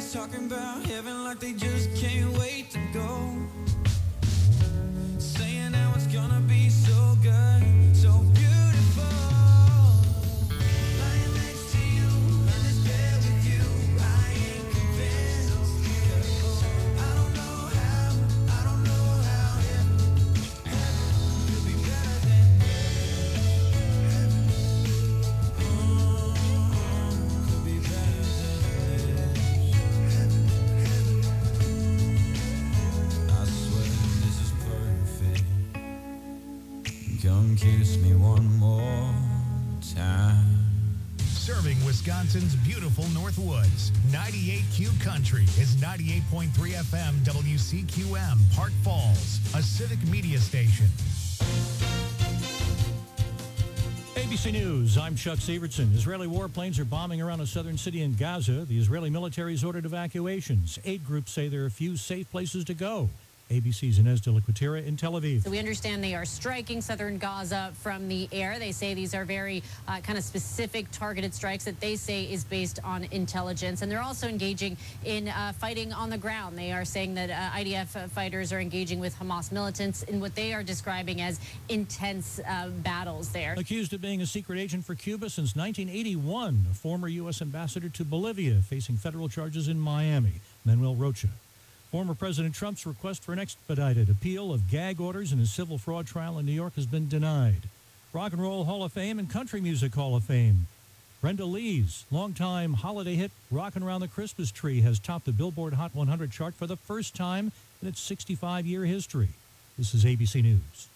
talking about heaven like they just can't wait to go. Saying how it's gonna be so good, so beautiful. Lying next to you in this bed with you, I ain't convinced. I don't know how heaven could be better than heaven. Could be better than I swear this is perfect. Come kiss me one more time. Serving Wisconsin's beautiful Northwoods. 98Q Country is 98.3 FM WCQM, Park Falls, a civic media station. ABC News, I'm Chuck Sievertson. Israeli warplanes are bombing around a southern city in Gaza. The Israeli military has ordered evacuations. Aid groups say there are few safe places to go. ABC's Inez de la Cuetera in Tel Aviv. So we understand they are striking southern Gaza from the air. They say these are very kind of specific targeted strikes that they say is based on intelligence. And they're also engaging in fighting on the ground. They are saying that IDF fighters are engaging with Hamas militants in what they are describing as intense battles there. Accused of being a secret agent for Cuba since 1981, a former U.S. ambassador to Bolivia facing federal charges in Miami, Manuel Rocha. Former President Trump's request for an expedited appeal of gag orders in his civil fraud trial in New York has been denied. Rock and Roll Hall of Fame and Country Music Hall of Fame. Brenda Lee's longtime holiday hit Rockin' Around the Christmas Tree has topped the Billboard Hot 100 chart for the first time in its 65-year history. This is ABC News.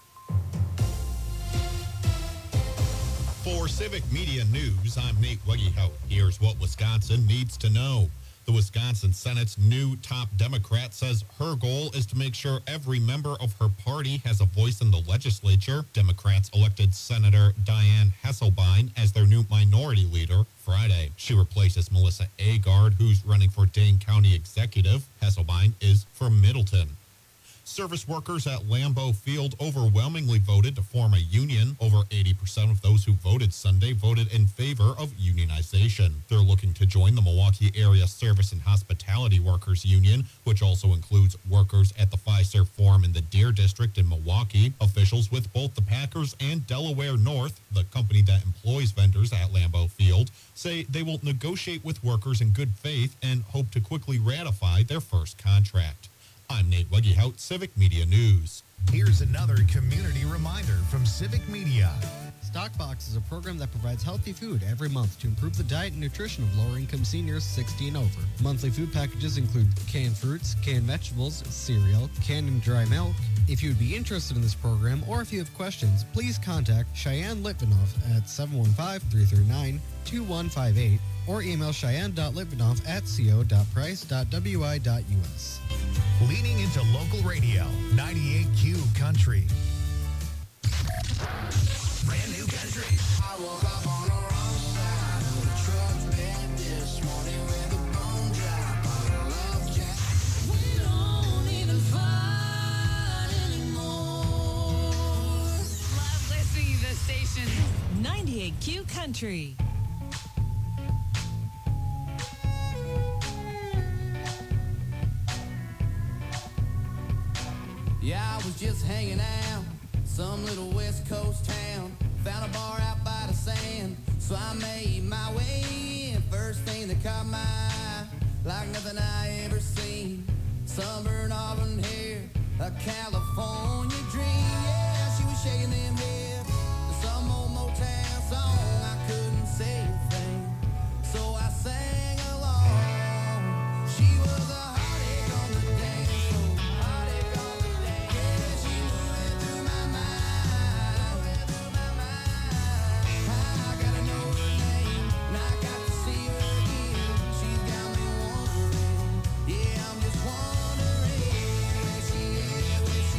For Civic Media News, I'm Nate Weggehout. Here's what Wisconsin needs to know. The Wisconsin Senate's new top Democrat says her goal is to make sure every member of her party has a voice in the legislature. Democrats elected Senator Diane Hesselbein as their new minority leader Friday. She replaces Melissa Agard, who's running for Dane County Executive. Hesselbein is from Middleton. Service workers at Lambeau Field overwhelmingly voted to form a union. Over 80% of those who voted Sunday voted in favor of unionization. They're looking to join the Milwaukee Area Service and Hospitality Workers Union, which also includes workers at the Fiserv Forum in the Deer District in Milwaukee. Officials with both the Packers and Delaware North, the company that employs vendors at Lambeau Field, say they will negotiate with workers in good faith and hope to quickly ratify their first contract. I'm Nate Weggehout, Civic Media News. Here's another community reminder from Civic Media. Stockbox is a program that provides healthy food every month to improve the diet and nutrition of lower-income seniors 60 and over. Monthly food packages include canned fruits, canned vegetables, cereal, canned and dry milk. If you would be interested in this program or if you have questions, please contact Cheyenne Litvinoff at 715-339-2158 or email cheyenne.litvinoff@co.price.wi.us. Leaning into local radio, 98Q Country. Brand new country. I woke up on the wrong side of the truck bed this morning with a bone drop on a love jack. We don't even fight anymore. Love listening to the station. 98Q Country. Yeah, I was just hanging out, some little West Coast town. Found a bar out by the sand, so I made my way in. First thing that caught my eye, like nothing I ever seen. Sunburned auburn hair, a California dream. Yeah, she was shaking them hips to some old Motown song. I couldn't say a thing, so I sang along. She was a heartache on the dance floor, heartache on the dance. Yeah, she moving through my mind, I gotta know her name, and I got to see her again. She's got me wondering, yeah, I'm just wondering where she is, where she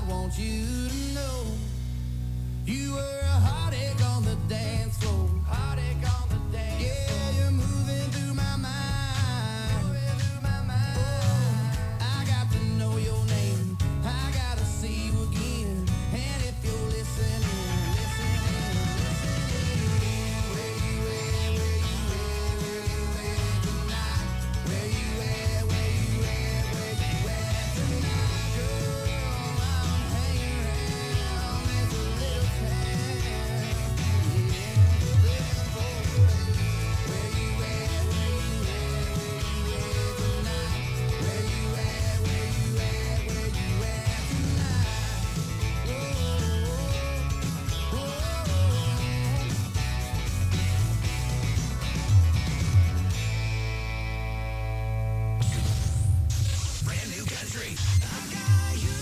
I want you to know you were a heartache on the dance floor. Heartache on the dance floor. Yeah, you're moving through my mind. Moving through my mind. Oh, I got to know your name. I gotta see you again. And if you're listening, where you at, where you at, where you at tonight? Where you at, where you at, where you at tonight? Girl, I'm hanging around this little town. Yeah, looking for you. Where you at, where you at, where you at tonight? Where you at, where you at, where you at tonight? Oh, oh, oh. Brand new country. I got you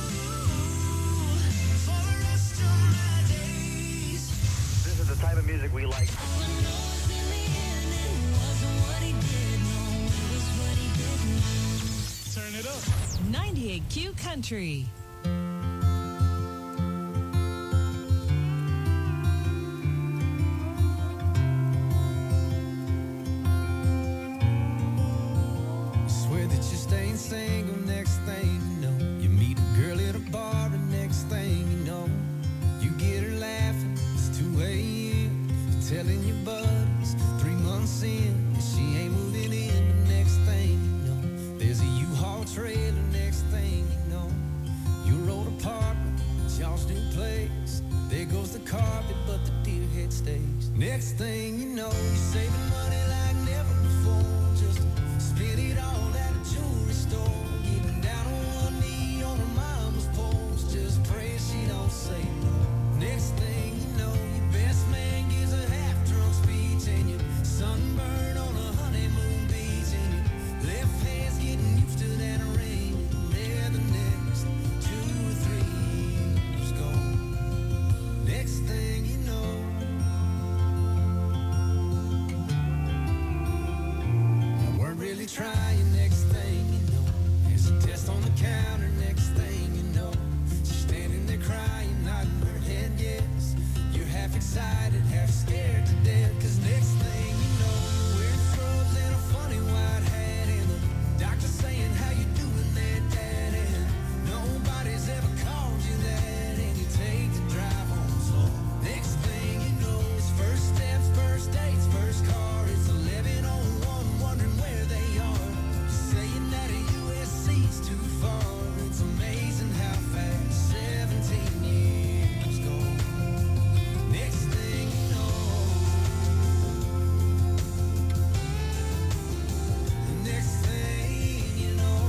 for the rest of my days. This is the type of music we like. Turn it up. 98Q Country. Swear that you're staying single, next thing you know, you meet a girl at a bar, and next thing you know, you get her laughing, it's 2 a.m. You're telling your buddies 3 months in, and she ain't moving in. The next thing you know, there's a U-Haul trailer. Next thing you know, your old apartment, it's y'all's new place. There goes the carpet, but the deer head stays. Next thing you know, you're saving money like never before, just to spend it all at a jewelry store. Getting down on one knee on her mama's porch, just pray she don't say no. Next thing you know, your best man gives a half-drunk speech, and you're sunburned on a honeymoon beach, and your left hand's getting used to that ring. And there the next 2 or 3 years gone. Next thing you know, I weren't really trying. Next thing you know, there's a test on the counter. Next thing you know, she's standing there crying, nodding her head yes. You're half excited, half scared to death, 'cause next thing you know, you're wearing scrubs and a funny white hat, and the doctor saying, how you doing there, Dad? And nobody's ever called you that, and you take the drive home slow. Next thing you know, it's first steps, first dates, first car. It's 11:01, wondering where they are. You're saying that a USC's too far. It's amazing how fast 17 years go. Next thing you know, the next thing you know,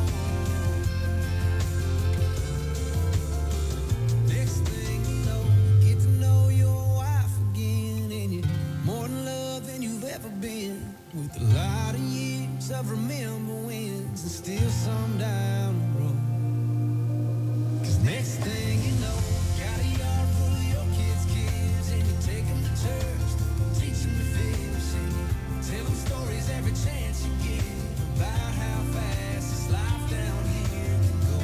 next thing you know, you get to know your wife again, and you're more in love than you've ever been, with a lot of years of remember wins and still some down the road. 'Cause next thing you know, got a yard full of your kids, and you take them to church, teach them to fish, and you tell them stories every chance you get about how fast this life down here can go.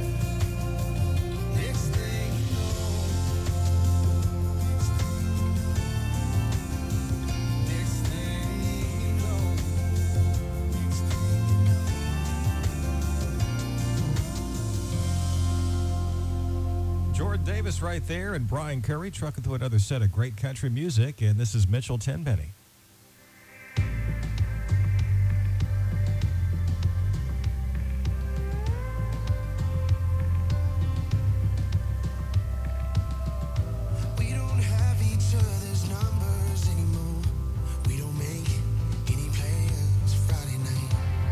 Next thing you know, next thing you know, next thing you know. Jordan Davis right there, and Brian Curry trucking through another set of great country music, and this is Mitchell Tenpenny. We don't have each other's numbers anymore. We don't make any plans Friday night.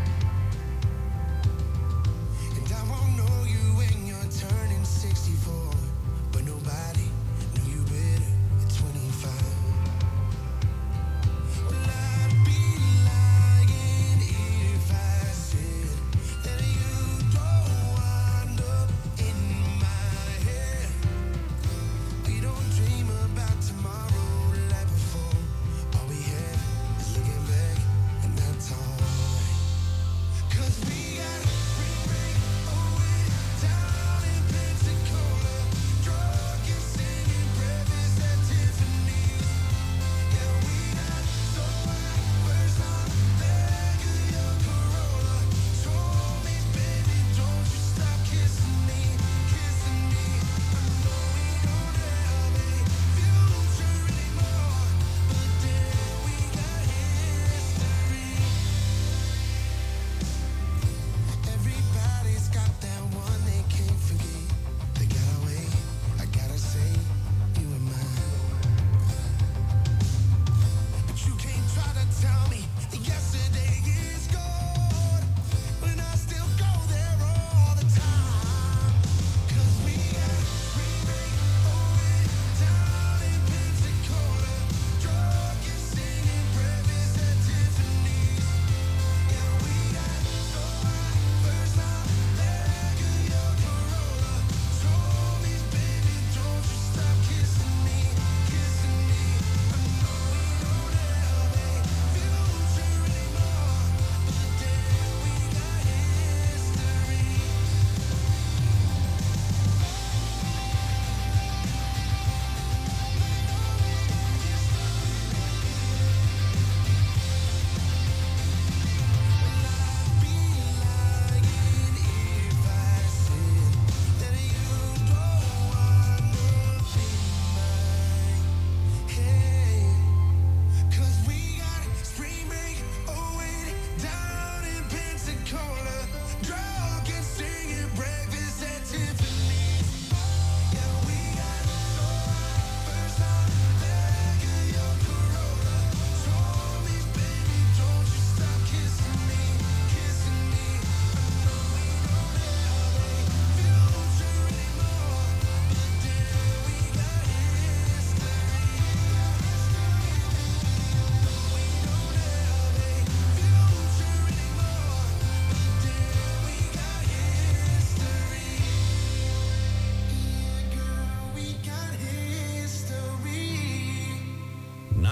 And I won't know you when you're turning 64, but nobody knew you better at 25.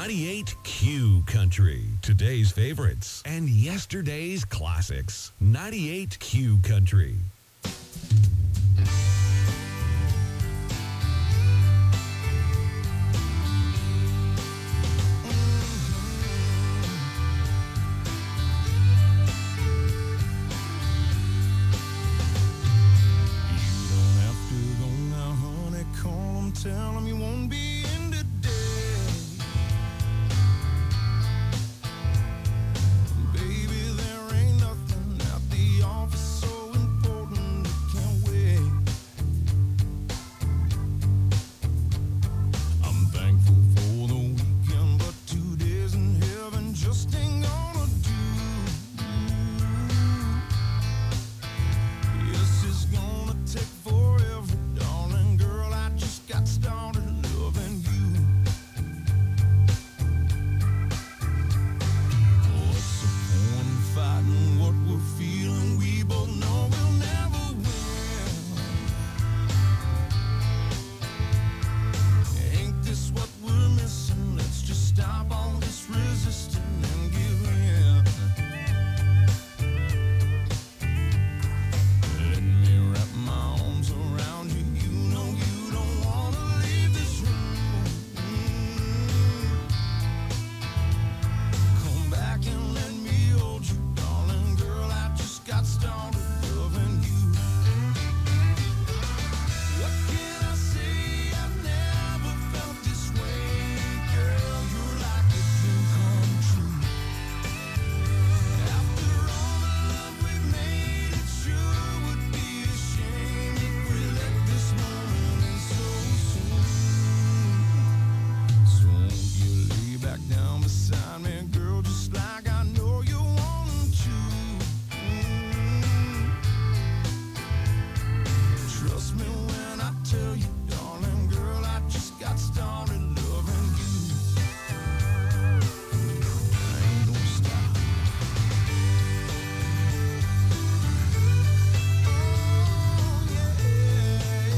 98Q Country, today's favorites and yesterday's classics. 98Q Country. Tell him you won't be in today. Baby, there ain't nothing at the office so important it can't wait. I'm thankful for the weekend, but 2 days in heaven just ain't gonna do. Yes, it's gonna take forever, darling girl. I just got started loving you. What's the point in fighting what we're feeling? We both know we'll never win. Ain't this what we're missing? Let's just stop all this resisting and give in. Let me wrap my arms around you. You know you don't wanna leave this room. Come back and let me hold you, darling girl. I just got started loving you. What can I say? I've never felt this way, girl. You're like a dream come true. After all the love we made, it sure would be a shame if we let this moment end so soon. So won't you lay back down beside me, girl, just like I know you want to. Trust me when I tell you, darling girl, I just got started loving you. I ain't gonna stop. Oh, yeah.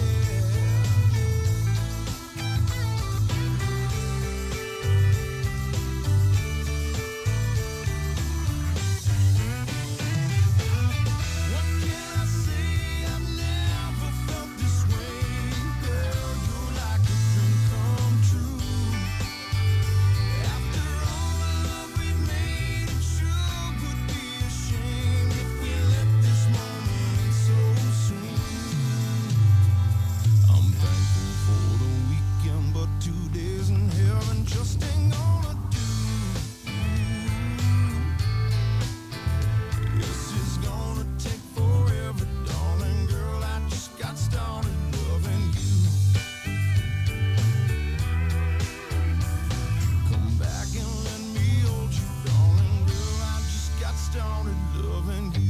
2 days in heaven just ain't gonna do. Yes, it's gonna take forever, darling girl. I just got started loving you. Come back and let me hold you, darling girl. I just got started loving you.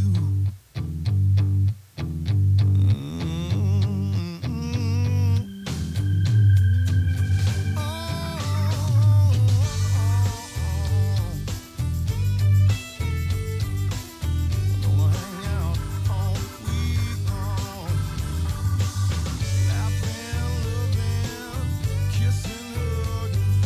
Gonna hang out all week long, laughing, loving, kissing, hugging,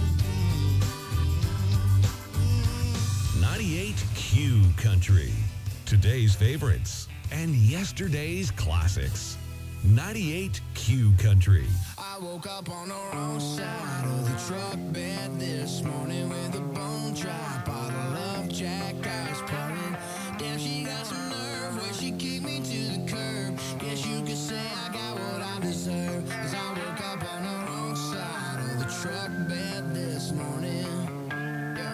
baby. 98Q Country, today's favorites and yesterday's classics. 98Q Country. I woke up on the wrong side of the truck bed this morning with a bone dry bottle of Jack Ice pouring. Damn, she got some nerve where she kicked me to the curb. Guess you could say I got what I deserve, 'cause I woke up on the wrong side of the truck bed this morning. Yeah.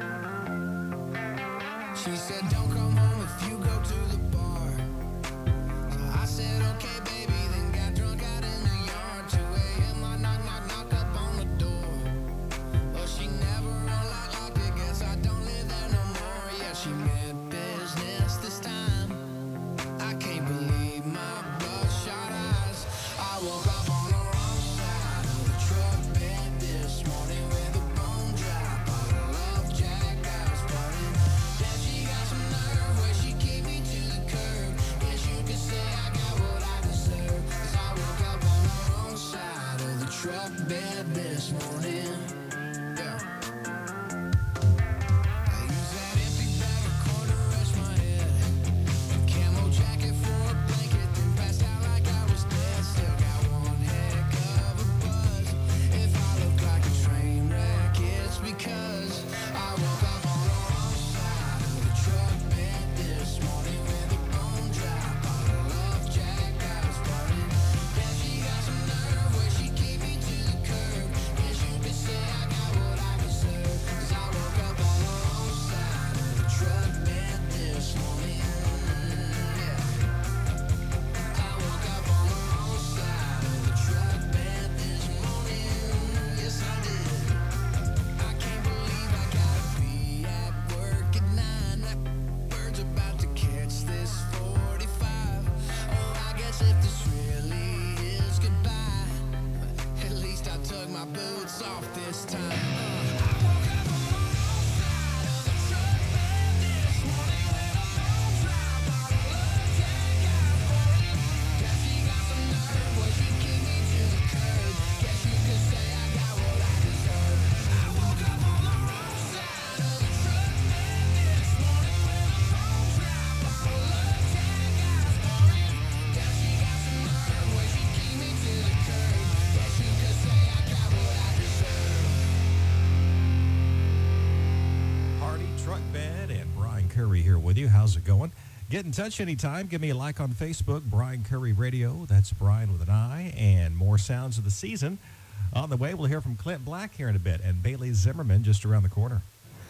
She said, don't come home if you go to the bar. So I said, okay, baby, then got drunk out in the yard. 2 a.m. I knock up on the door. But she never unlocked it, guess I don't live there no more. Yeah, she meant business this time. I can't believe my bloodshot eyes. I woke up on the wrong side of the truck bed this morning with a bone dry bottle of Jack Ice pouring. Then she got some nerve where she kicked me to the curb. Guess you could say I got what I deserve, 'cause I woke up on the wrong side of the truck bed this morning. Yeah. my boots off this time. With you. How's it going? Get in touch anytime. Give me a like on Facebook, Brian Curry Radio. That's Brian with an I. And more sounds of the season. On the way, we'll hear from Clint Black here in a bit and Bailey Zimmerman just around the corner.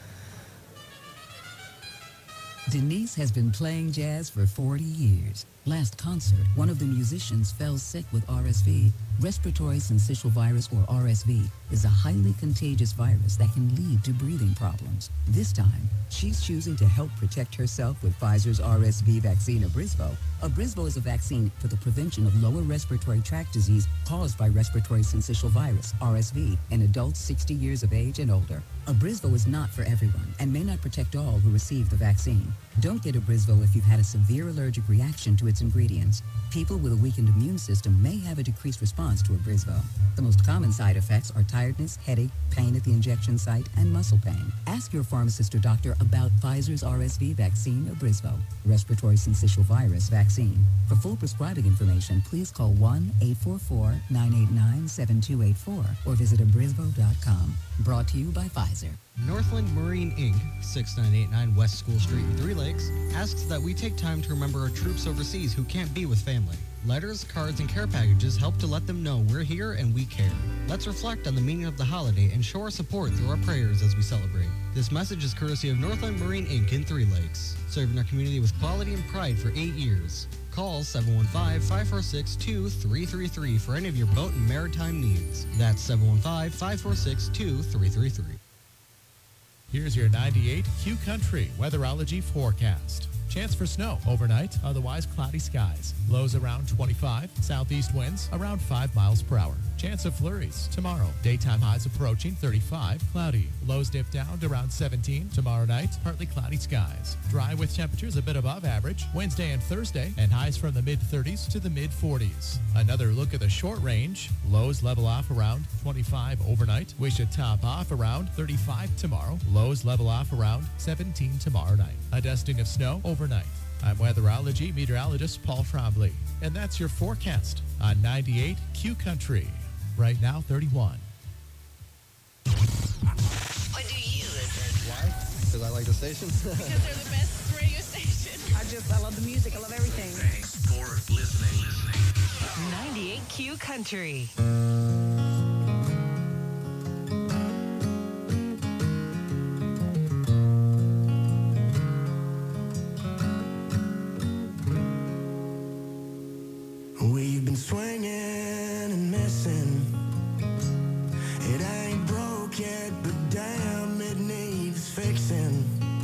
Denise has been playing jazz for 40 years. Last concert, one of the musicians fell sick with RSV. Respiratory syncytial virus, or RSV, is a highly contagious virus that can lead to breathing problems. This time, she's choosing to help protect herself with Pfizer's RSV vaccine, Abrysvo. Abrysvo is a vaccine for the prevention of lower respiratory tract disease caused by respiratory syncytial virus, RSV, in adults 60 years of age and older. Abrysvo is not for everyone and may not protect all who receive the vaccine. Don't get Abrysvo if you've had a severe allergic reaction to its ingredients. People with a weakened immune system may have a decreased response to Abrysvo. The most common side effects are tiredness, headache, pain at the injection site, and muscle pain. Ask your pharmacist or doctor about Pfizer's RSV vaccine, Abrysvo, respiratory syncytial virus vaccine. For full prescribing information, please call 1-844-989-7284 or visit abrysvo.com. Brought to you by Pfizer. Northland Marine Inc., 6989 West School Street in Three Lakes, asks that we take time to remember our troops overseas who can't be with family. Letters, cards, and care packages help to let them know we're here and we care. Let's reflect on the meaning of the holiday and show our support through our prayers as we celebrate. This message is courtesy of Northland Marine Inc. in Three Lakes, serving our community with quality and pride for 8 years. Call 715-546-2333 for any of your boat and maritime needs. That's 715-546-2333. Here's your 98 Q Country weatherology forecast. Chance for snow overnight, otherwise cloudy skies. Lows around 25, southeast winds around 5 miles per hour. Chance of flurries tomorrow. Daytime highs approaching 35, cloudy. Lows dip down to around 17. Tomorrow night, partly cloudy skies. Dry with temperatures a bit above average. Wednesday and Thursday, and highs from the mid-30s to the mid-40s. Another look at the short range. Lows level off around 25 overnight. We should top off around 35 tomorrow. Lows level off around 17 tomorrow night. A dusting of snow overnight. I'm weatherology meteorologist Paul Trombley, and that's your forecast on 98 Q Country. Right now, 31. What do you listen? Why? Because I like the station. Because they're the best radio station. I love the music. I love everything. Thanks for listening. 98 Q Country. We've been swinging and missing. It ain't broke yet, but damn, it needs fixing.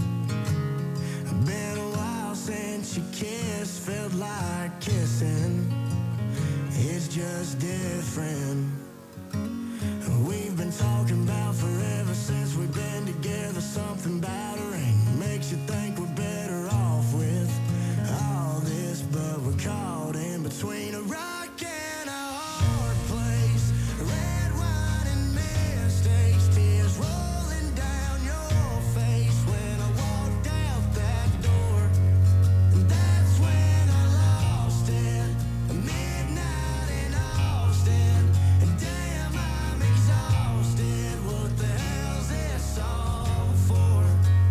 Been a while since you kissed, felt like kissing. It's just different. We've been talking about forever since we've been together. Something about a ring makes you think we're better off with all this, but we're caught in between a rock and a hard place. Red wine and mistakes, tears rolling down your face when I walked out that door. And that's when I lost it. Midnight in Austin. And damn, I'm exhausted. What the hell's this all for?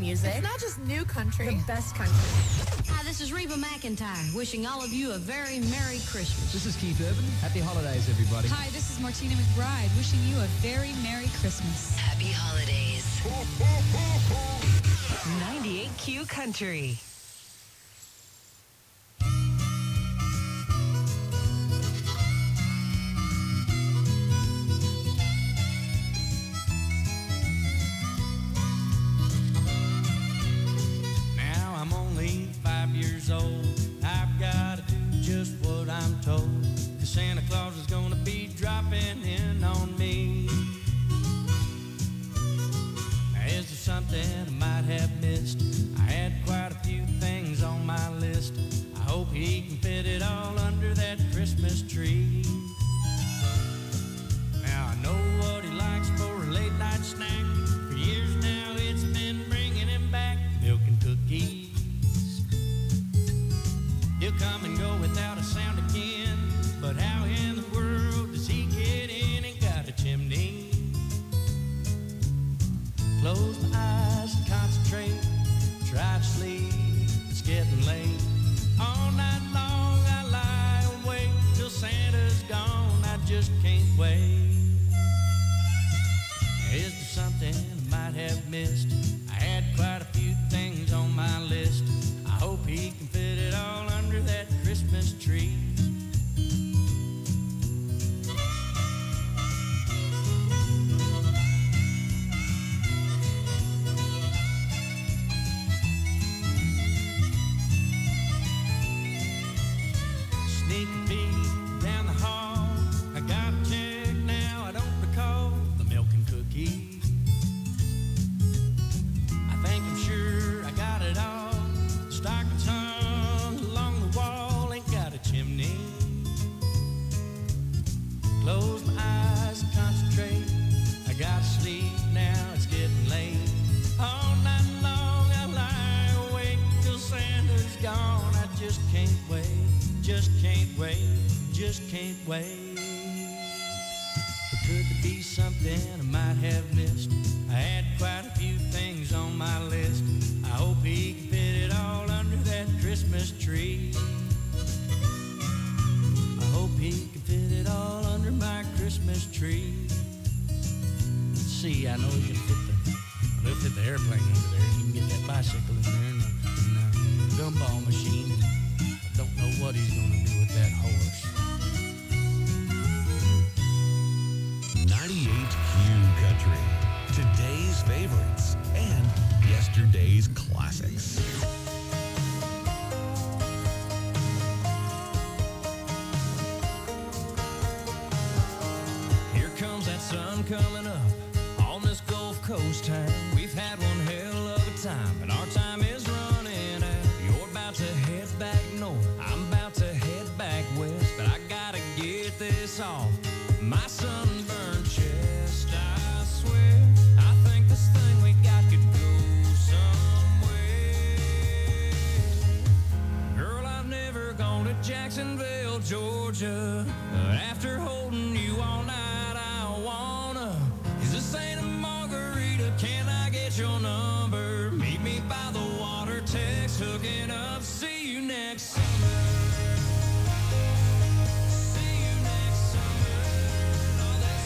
music. It's not just new country. The best country. Hi, this is Reba McEntire, wishing all of you a very Merry Christmas. This is Keith Urban. Happy holidays, everybody. Hi, this is Martina McBride, wishing you a very Merry Christmas. Happy holidays. 98Q Country. Now I'm only 5 years old. I've got to do just what I'm told, 'cause Santa Claus is gonna be dropping in on me. Is there something I might have missed? I had quite a few things on my list. I hope he can fit it all under that Christmas tree. Now I know what he likes for a late night snack. For years now it's been bringing him back milk and cookies. He'll come and go without a sound again, but how in the world does he get in and got a chimney? Close my eyes and concentrate, try to sleep, it's getting late. All night long I lie awake till Santa's gone, I just can't wait. Is there something I might have missed? I had quite a few things on my list. I hope he can fit it all under that Christmas tree. Sneak a peek down the hall. I got a check now, I don't recall the milk and cookies. I think I'm sure I got it all. Stockings hung along the wall, ain't got a chimney. Close my eyes and concentrate. I gotta sleep now, it's getting late. All night long I lie awake till Santa's gone. I just can't wait, just can't wait, just can't wait. But could there be something I might have missed? I had quite a few things on my list. I hope he can fit it all under that Christmas tree. I hope he can fit it all under my Christmas tree. Let's see, I know he can fit the airplane under there. He can get that bicycle in there and the gumball machine. I don't know what he's gonna do with that horse. 98Q Country. Today's favorites and yesterday's classics. Here comes that sun coming up on this Gulf Coast town. We've had one hell of a time, and our time is running out. You're about to head back north, I'm about to head back west, but I gotta get this off my sunburned chest. I swear, I think this thing we got could go somewhere. Girl, I've never gone to Jacksonville, Georgia, but after holding you all night, I wanna. Is this Santa Margarita? Can I get your number? Meet me by the water, text, hooking up. See you next summer. See you next summer. All that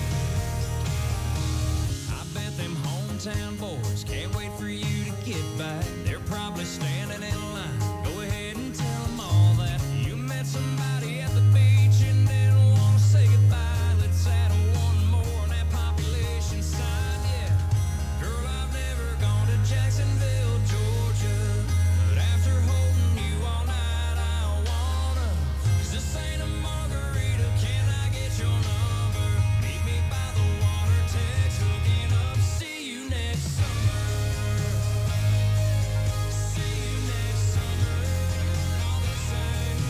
same. I bet them hometown boys can't wait for you to get back. They're probably standing in line. Go ahead and tell them all that you met somebody at the beach and didn't want to say goodbye. Let's add one more on that population side, yeah. Girl, I've never gone to Jacksonville, Georgia, but after holding you all night, I wanna. 'Cause this ain't a margarita, can I get your number? Meet me by the water, text, hooking up. See you next summer. See you next summer. All the same.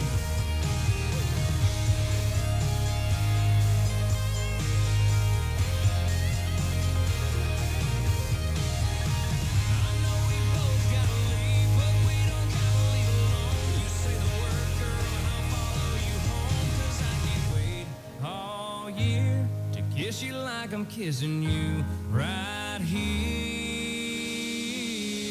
I know we both gotta leave, but we don't gotta leave alone. You say the word, girl, and I'll follow you home. 'Cause I can't wait all year to kiss you like I'm kissing you right here.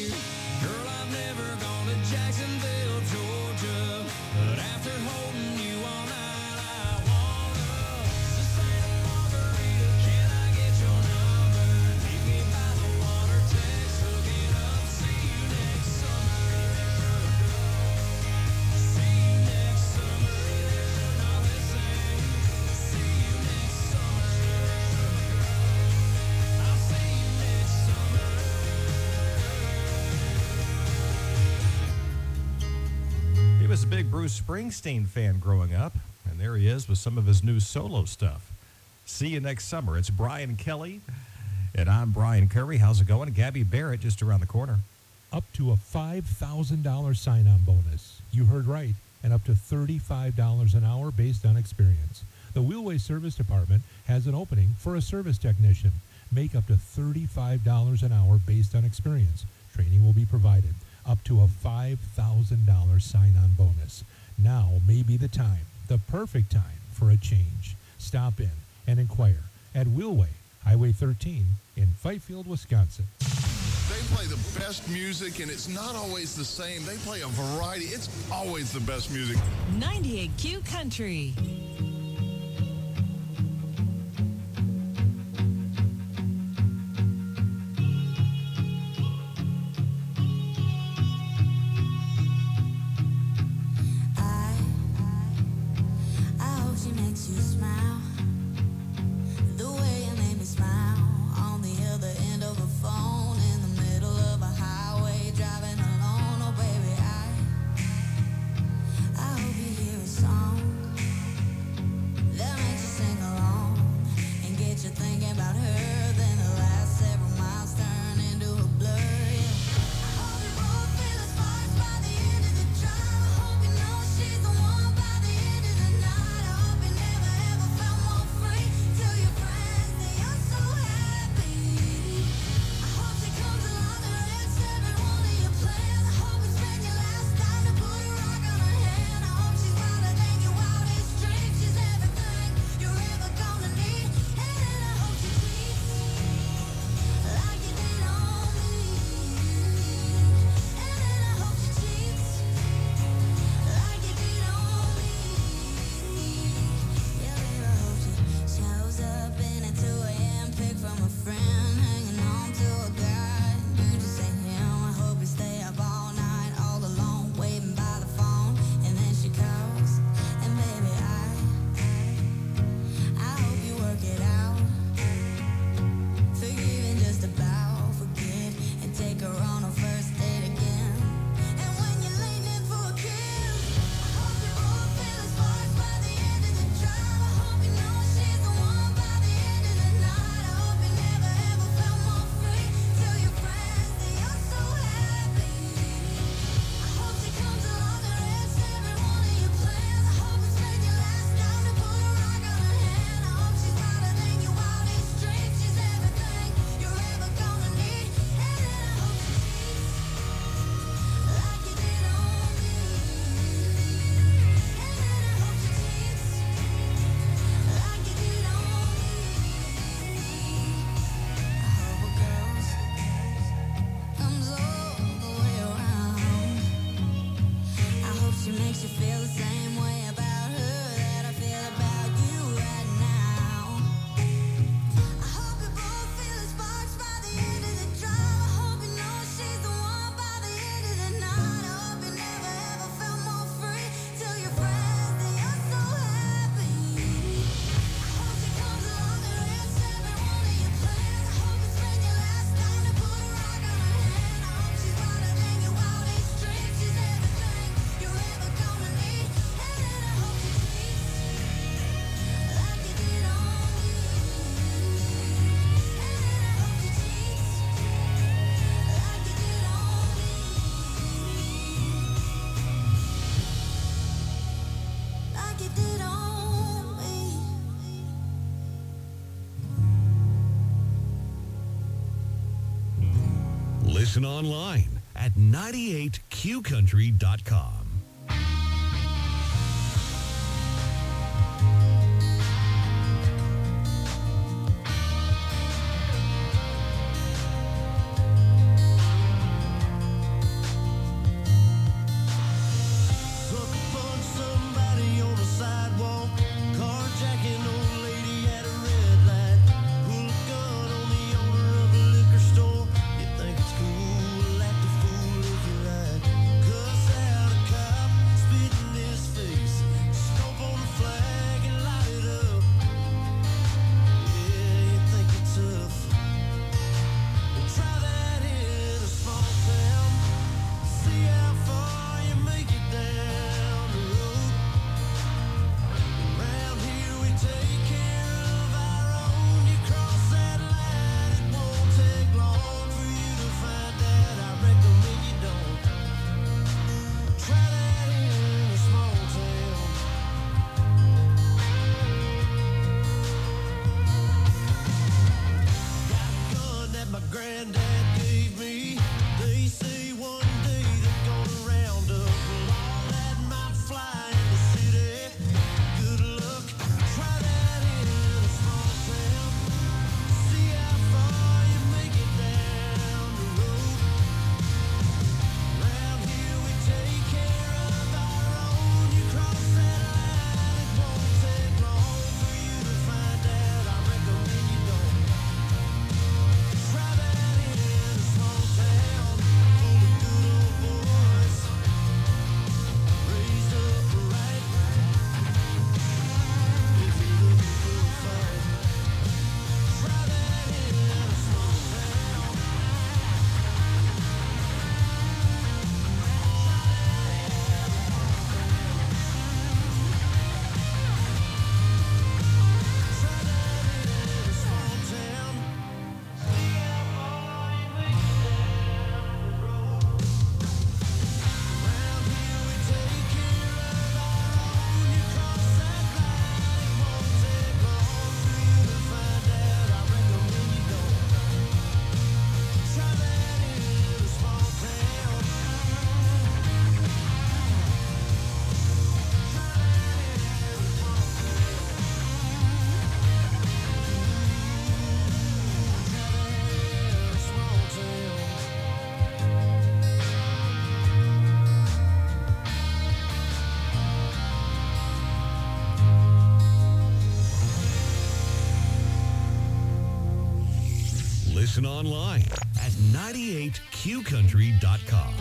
big Bruce Springsteen fan growing up, and there he is with some of his new solo stuff. See you next summer. It's Brian Kelly, and I'm Brian Curry. How's it going? Gabby Barrett just around the corner. Up to a $5,000 sign-on bonus. You heard right, and up to $35 an hour based on experience. The Wheelway Service Department has an opening for a service technician. Make up to $35 an hour based on experience. Training will be provided. Up to a $5,000 sign-on bonus. Now may be the time, the perfect time for a change. Stop in and inquire at Wheelway, Highway 13 in Fifield, Wisconsin. They play the best music, and it's not always the same. They play a variety. It's always the best music. 98Q Country. I hope she makes you smile the way you made me smile on the other end of a phone in the middle of a highway driving alone. Oh baby, I hope you hear a song that makes you sing along and get you thinking about her. Then the last several miles turn into a blur. I hope you both feel as sparks by the end of the drive. I hope you know she's the one by the end of the night. I hope you never ever felt more free. Tell your friends that you're so happy. I hope she comes along and wrecks every one of your plans. I hope you spend your last time to put a rock on her hand. I hope she's wilder than your wildest dreams. She's everything you're ever gonna need. And I hope she cheats like you did on me. And I hope she cheats like you did on me. Yeah, baby, I hope she shows up in a 2 a.m. pic from a friend, hanging on to a guy. You just ain't him. I hope you stay up all night, all alone, waiting by the phone. And then she calls, and baby, I hope you work it out. Forgive and just about forget, and take her on a first date again. And when you're leaning for a kiss, I hope you both feel as sparks by the end of the drive. I hope you know she's the one by the end of the night. I hope you never ever felt more free. Tell your friends that you're so happy. I hope she comes along and wrecks every one of your plans. I hope you spend your last time to put a rock on her hand. I hope she's wilder than your wildest dreams. She's everything you're ever gonna need. And then I hope she cheats like you did on me. And then I hope she cheats like you did on me. I hope a girl's comes all the way around. I hope she makes you feel the same way about her that I feel about you right now. I hope you both feel as sparks by the end of the drive. I hope you know she's the one by the end of the night. I hope you never ever felt more free. Tell your friends that you're so happy. I hope she comes along and wrecks every one of your plans. I hope you spend your last time to put a rock on her hand. I hope she's wilder than your wildest dreams. She's everything you're ever gonna need. And then I hope she cheats like you did on me. And then I hope she cheats like you did on me. Like you did on me. Listen online at 98qcountry.com. Sucker punch somebody on the sidewalk, carjacking old lady at a red light, pull a gun on the owner of a liquor store. You think it's cool, act a fool if you like, cuss out a Listen online at 98qcountry.com.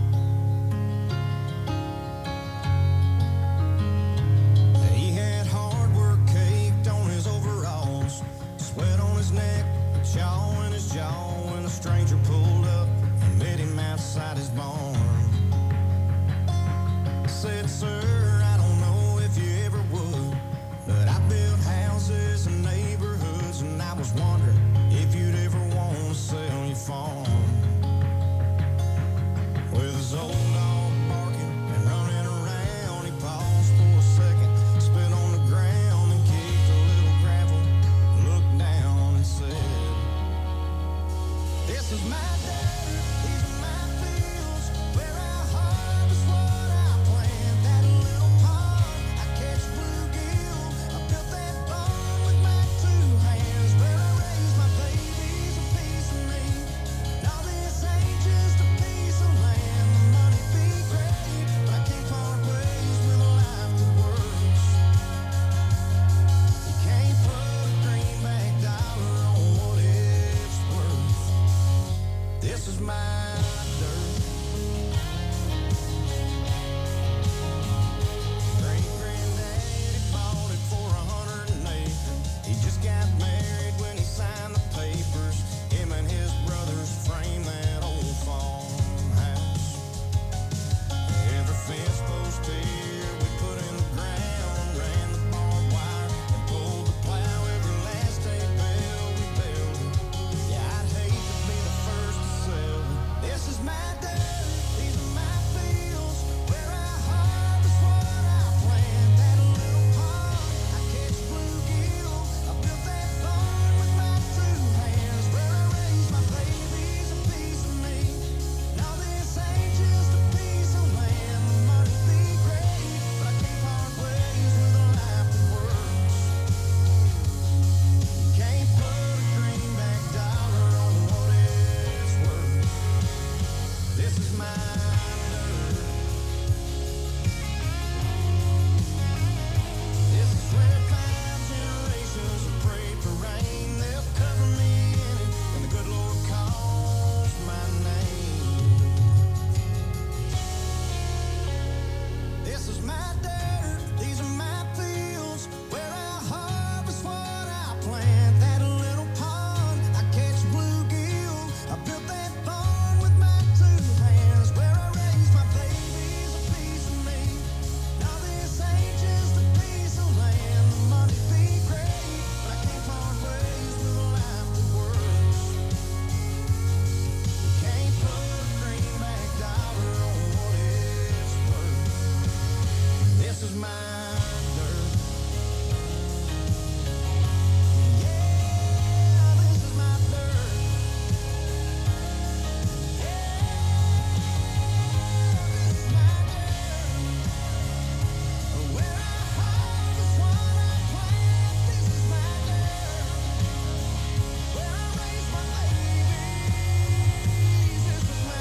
He had hard work caked on his overalls, sweat on his neck, a chaw in his jaw when a stranger pulled up and met him outside his barn. Said, sir, I don't know if you ever would, but I built houses and neighborhoods, and I was wondering if you'd ever want to sell your farm. With his old dog barking and running around, he paused for a second, spit on the ground and kicked a little gravel, looked down and said, this is my dirt, these are my fields, where I harvest what I plant. That little pond, I catch bluegill, I built that barn with my two hands, where I raise my babies, a piece of me. Now this ain't just a piece of land, the money be great, but I can't part ways with a life that works. You can't put a greenback dollar on what it's worth. This is my dirt. Great-granddaddy bought it for 100 an acre. He just got married when he signed the papers. Him and his brothers framed that old farmhouse. Every fence post here we put in the ground, ran the barbed wire and pulled the plow. Every last hay bale we built. Yeah, I'd hate to be the first to sell. This is my dirt, these are my fields, where I harvest what I plant. That little pond, I catch bluegill, I built that barn with my two hands, where I raise my babies, a piece of me. Now this ain't just a piece of land, the money be great, but I can't part ways with a life that works. You can't put a greenback dollar on what it's worth. This is my dirt. This is where 5 generations have prayed for rain. They'll cover me in it when the good Lord calls my name. This is my dirt, these are my fields, where I harvest what I plant. That little pond, I catch bluegill, I built that barn with my two hands, where I raise my babies, a piece of me. Now this ain't just a piece of land, the money be great, but I can't part ways with a life that works. You can't put a greenback dollar on what it's worth. This is my dirt. Yeah, this is my dirt. This is my dirt. Where I harvest what I plant. This is my dirt. Where I raise my babies. This is my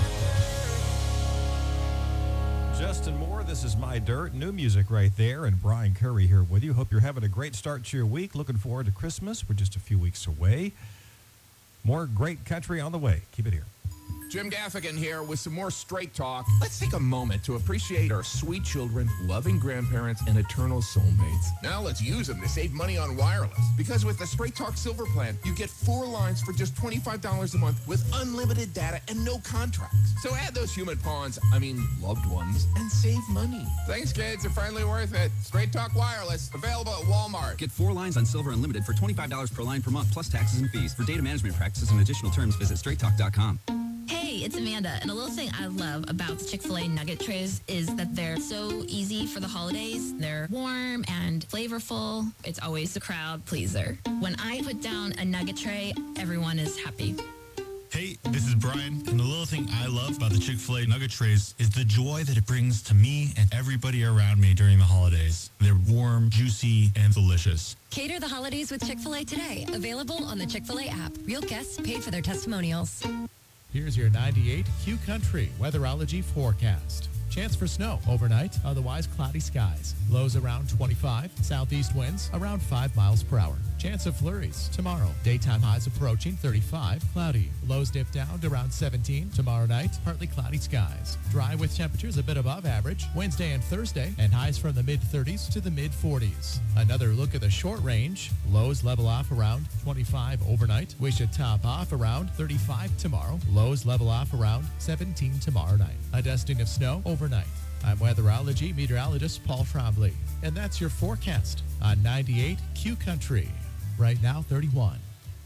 dirt. Justin Moore, this is My Dirt. New music right there. And Brian Curry here with you. Hope you're having a great start to your week. Looking forward to Christmas. We're just a few weeks away. More great country on the way. Keep it here. Jim Gaffigan here with some more Straight Talk. Let's take a moment to appreciate our sweet children, loving grandparents, and eternal soulmates. Now let's use them to save money on wireless. Because with the Straight Talk Silver Plan, you get 4 lines for just $25 a month with unlimited data and no contracts. So add those human pawns, loved ones, and save money. Thanks, kids. They're finally worth it. Straight Talk Wireless, available at Walmart. Get 4 lines on Silver Unlimited for $25 per line per month, plus taxes and fees. For data management practices and additional terms, visit straighttalk.com. Hey, it's Amanda, and a little thing I love about Chick-fil-A nugget trays is that they're so easy for the holidays. They're warm and flavorful. It's always the crowd pleaser. When I put down a nugget tray, everyone is happy. Hey, this is Brian, and the little thing I love about the Chick-fil-A nugget trays is the joy that it brings to me and everybody around me during the holidays. They're warm, juicy, and delicious. Cater the holidays with Chick-fil-A today. Available on the Chick-fil-A app. Real guests paid for their testimonials. Here's your 98 Q Country weatherology forecast. Chance for snow overnight, otherwise cloudy skies. Lows around 25. Southeast winds around 5 miles per hour. Chance of flurries tomorrow. Daytime highs approaching 35. Cloudy. Lows dip down to around 17. Tomorrow night, partly cloudy skies. Dry with temperatures a bit above average. Wednesday and Thursday, and highs from the mid-30s to the mid-40s. Another look at the short range. Lows level off around 25 overnight. We should top off around 35 tomorrow. Lows level off around 17 tomorrow night. A dusting of snow overnight. I'm weatherology meteorologist Paul Trombley. And that's your forecast on 98 Q Country. Right now, 31.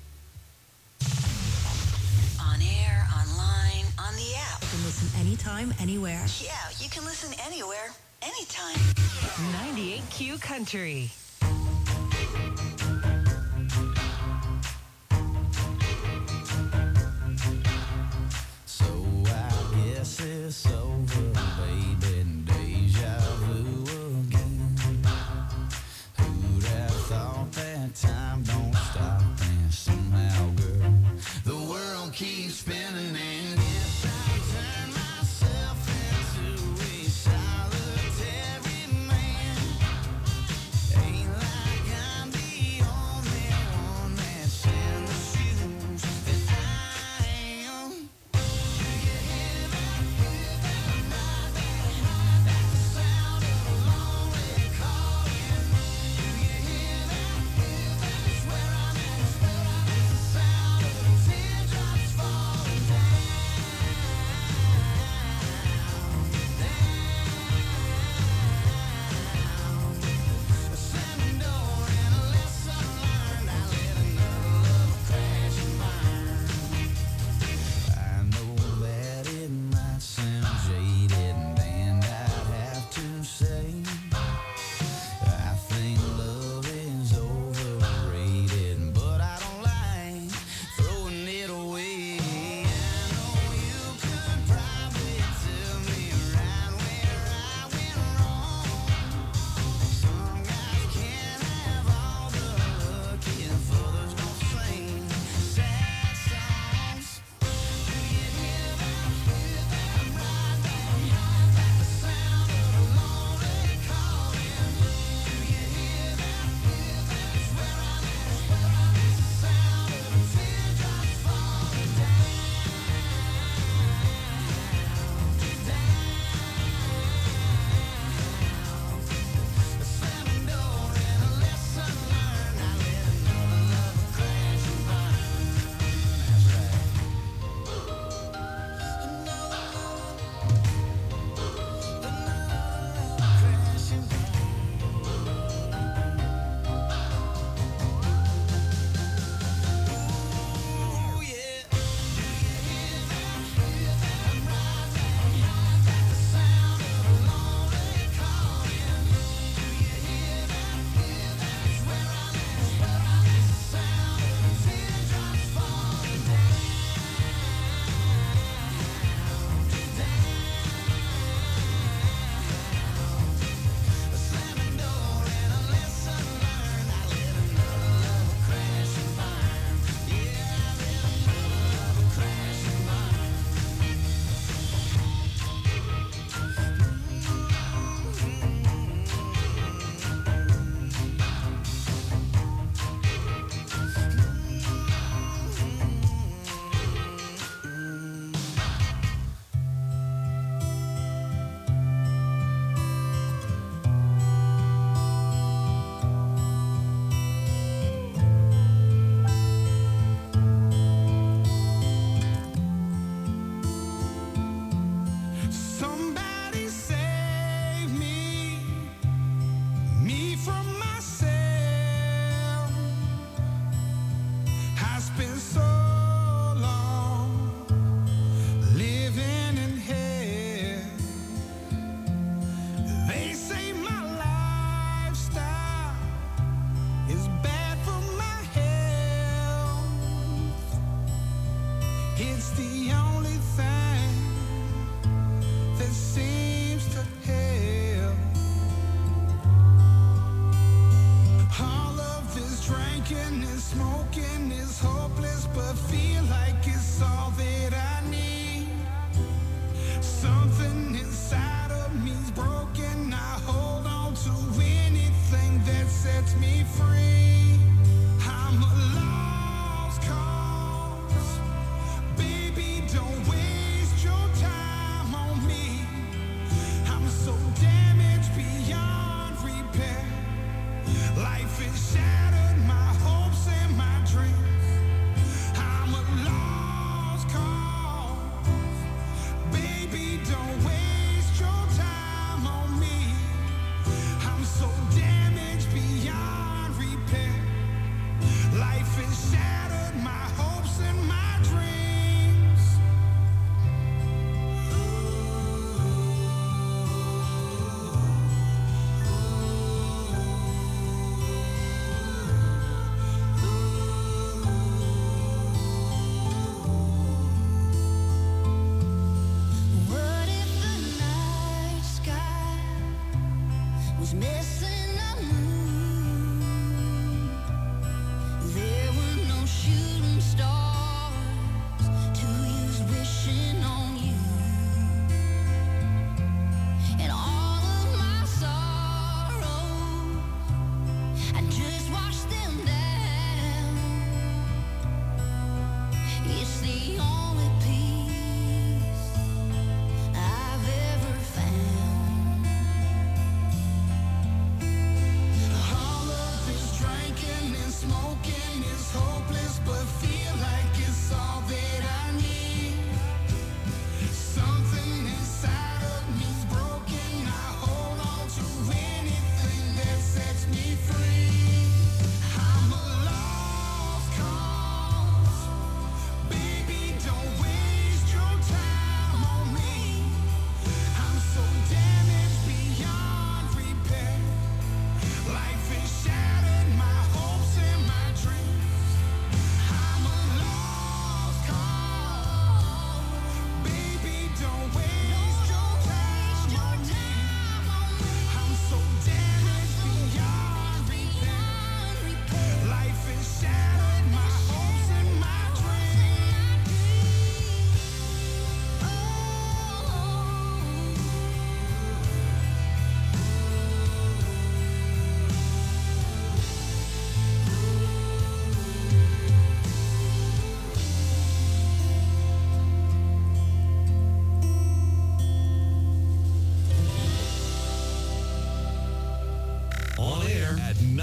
On air, online, on the app. You can listen anytime, anywhere. Yeah, you can listen anywhere, anytime. 98 Q Country. So I guess it's over, baby. Deja vu again. Who'd have thought that time don't stop? And somehow, girl, the world keeps spinning, and yes, I turn myself into a solitary man. Ain't like I'm the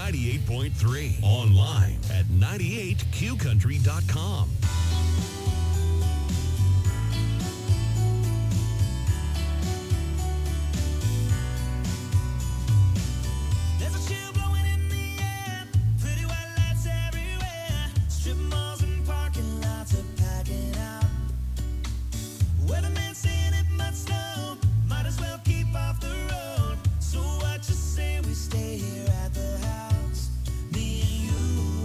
98.3. Online at 98qcountry.com. There's a chill blowing in the air, pretty white lights everywhere. Strip malls and parking lots are packing out. Weatherman saying it might snow, might as well keep off the road. So what you say we stay here at the house, me and you.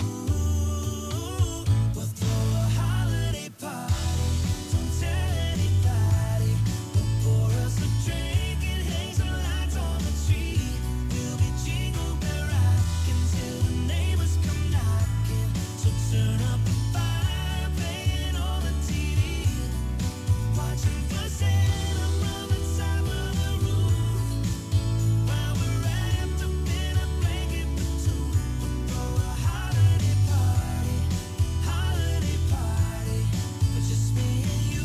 We'll throw a holiday party, don't tell anybody. We'll pour us a drink and hang some lights on the tree. We'll be jingle bell rocking till the neighbors come knocking. So turn up the fire, playing on the TV. Watching for Santa from the top of the roof, while we're wrapped up in a blanket for two. We'll throw a holiday party for just me and you.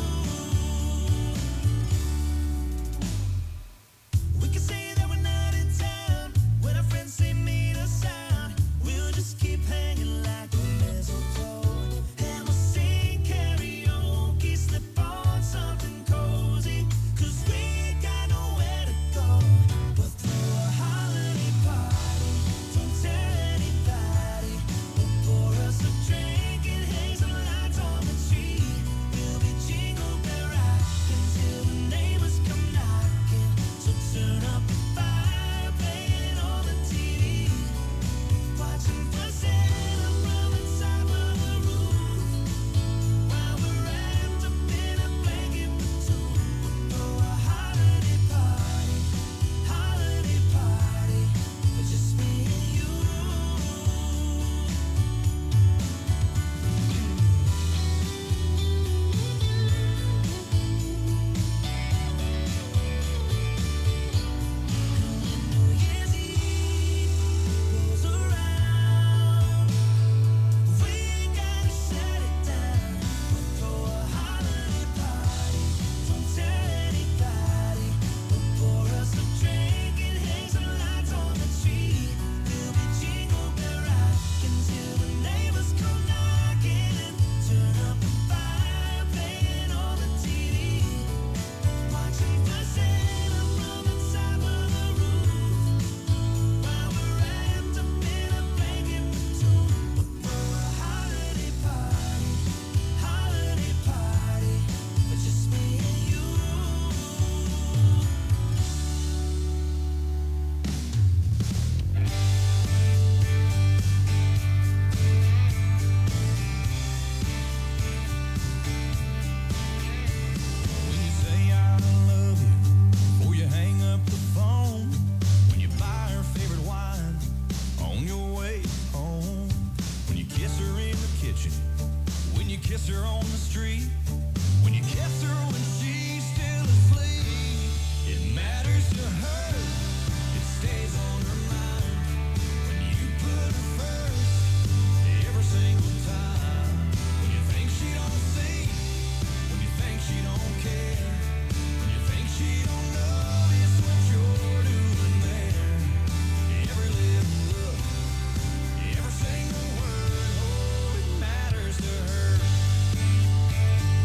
We can say that we're not in town when our friends say meet us out. We'll just keep hanging like a mistletoe, and we'll sing karaoke, slip on something cozy, 'cause we ain't got nowhere to go. We'll throw a holiday party, don't tell anybody. We'll pour us a drink and hang some lights on the tree. We'll be jingle bell rocking till the neighbors come knocking. So turn up the fire, playing on the TV. Watching for Santa from the top of the roof, while we're wrapped up in a blanket for two. We'll throw a holiday party for just me and you. New Year's Eve rolls around, we ain't gotta shut it down. We'll throw a holiday party, don't tell anybody. We'll pour us a drink and hang some lights on the tree. We'll be jingle bell rocking till the neighbors come knocking, and turn up the fire, playing on the TV. Watching for Santa from the top of the roof, while we're wrapped up in a blanket for two. We'll throw a holiday party for just me and you. When you say I love you before you hang up the phone, when you buy her favorite wine on your way home, when you kiss her in the kitchen, when you kiss her on the street, when you kiss her when she's still asleep, it matters to her, it stays on her mind. When you put her first every single time, when you think she don't see, when you think she don't care, when you think she don't notice what you're doing there. Every little look, every single word, oh, it matters to her.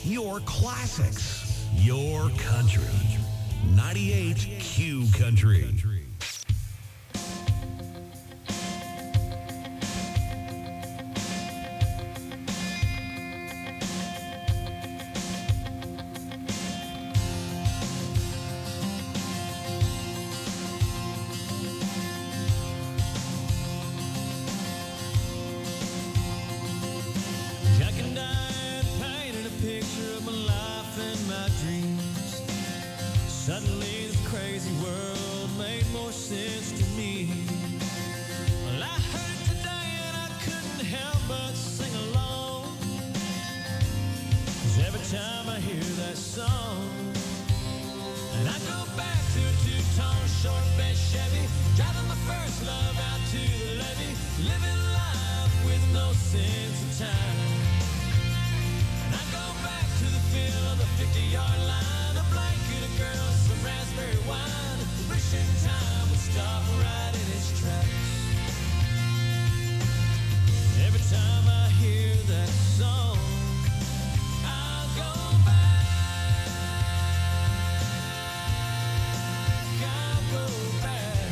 your classics, your country. 98 Q Country. Jack and Diane painted a picture of my life and my dreams. Suddenly this crazy world made more sense to me. Well, I heard it today and I couldn't help but sing along. 'Cause every time I hear that song, and I go back to a two-tone short bed Chevy, driving my first love out to the levee, living life with no sense of time. And I go back to the feel of the 50-yard line, a blanket of girls, some raspberry wine, wishing time would stop right in its tracks. Every time I hear that song, I'll go back, I'll go back.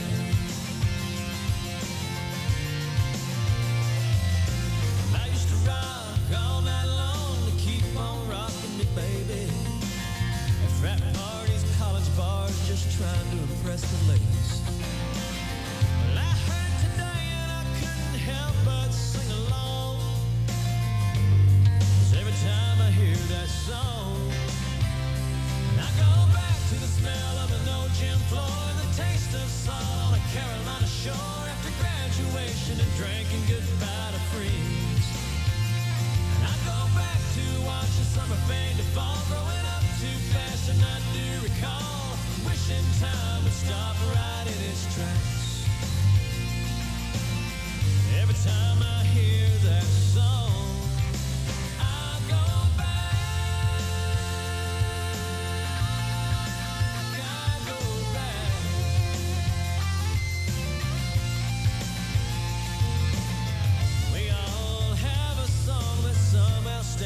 I used to rock all night long to keep on rocking me, baby. At frat parties, college bars, just trying to impress the ladies. Well, I heard today and I couldn't help but sing along. 'Cause every time I hear that song, I go back to the smell of an old gym floor, the taste of salt on a Carolina shore after graduation and drinking goodbye to friends. And I go back to watching summer fade to fall, growing up too fast and I do recall, wishing time would stop right in